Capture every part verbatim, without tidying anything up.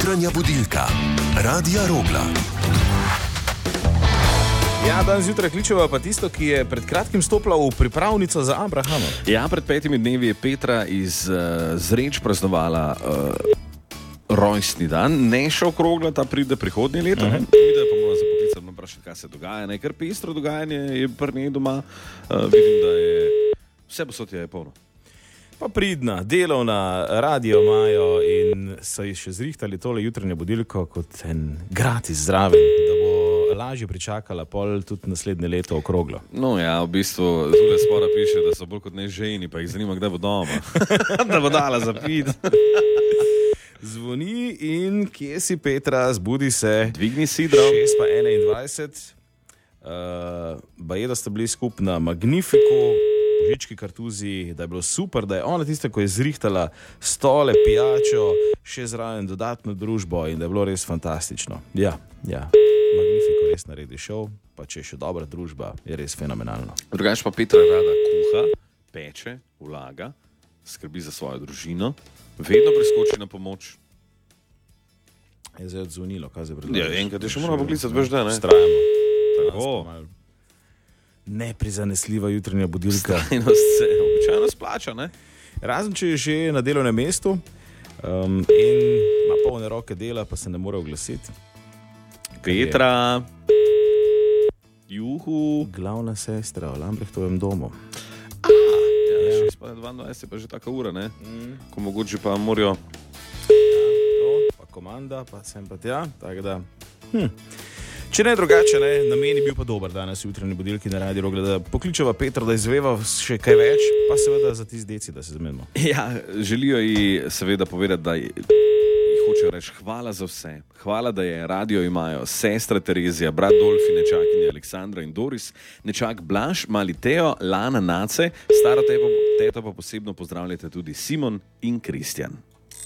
Jutranja budilka Radia Rogla. Ja, danes zjutraj kličeva pa tisto, ki je pred kratkim stopila v pripravnico za Abrahama. Ja, pred petimi dnevi je Petra iz uh, Zreč praznovala uh, rojstni dan. Ne še okrogla, ta pride prihodnje leto. Uh-huh. Pride pa mora zapoklicati, no vprašati, kaj se dogaja. Ne? Ker pestro dogajanje je pri njej doma. Uh, vidim, da je vse posod je polno. Pa pridna, delovna, radio imajo in so ji še zrihtali tole jutranje budilko kot en gratis zraven, da bo lažje pričakala pol tudi naslednje leto okroglo. No ja, v bistvu zule spora piše, da so bolj kot ne ženi, pa jih zanima, kdaj bo doma. Da bo dala zapit. Zvoni in kje si, Petra, zbudi se. Dvigni sidro. šest pa enaindvajset. Uh, baje, da sta bili skup na Magnifiku, Žički kartuzi, da je bilo super, da je ona tista, ko je zrihtala stole, pijačo, še zraven dodatno družbo in da je bilo res fantastično. Ja, ja. Magnifiko res naredi šov, pa če je še dobra družba, je res fenomenalno. Drugač pa Petra rada kuha, peče, vlaga, skrbi za svojo družino, vedno preskoči na pomoč. Je zdaj odzvonilo, kaj zdaj predlažeš? Ja, enkrat je še moramo poklicati, veš da, ne? Strajamo. Tako. Neprizanesljiva jutranja budilka. Skrajnost se običajno splača, ne? Razen, če je že na delovnem mestu um, in ima polne roke dela, pa se ne more oglasiti. Petra, juhu. Glavna sestra v Lambrechtovem domu. A, ja, šest pa dvaindvajset je pa že taka ura, ne? Mm. Ko mogoče pa morajo. Ja, pa komanda, pa sem pa tja, tako da. Hm. Če ne drugače, ne, namen je bil pa dober danes jutranje budilki na Radio Rogla, da pokličeva Petro, da izveva še kaj več, pa seveda za tisti deci, da se zmenimo. Ja, želijo ji seveda povedati, da ji hočejo reči hvala za vse. Hvala, da je radio imajo sestra Terezija, brat Dolfi, nečakinja Aleksandra in Doris, nečak Blaž, mali Teo, Lana, Nace, staro teto, teto pa posebno pozdravljate tudi Simon in Kristjan.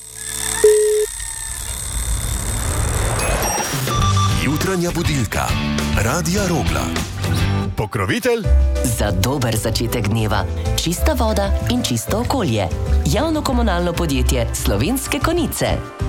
Jutranja budilka Radia Rogla. Pokrovitelj za dober začetek dneva. Čista voda in čisto okolje. Javno komunalno podjetje Slovenske Konjice.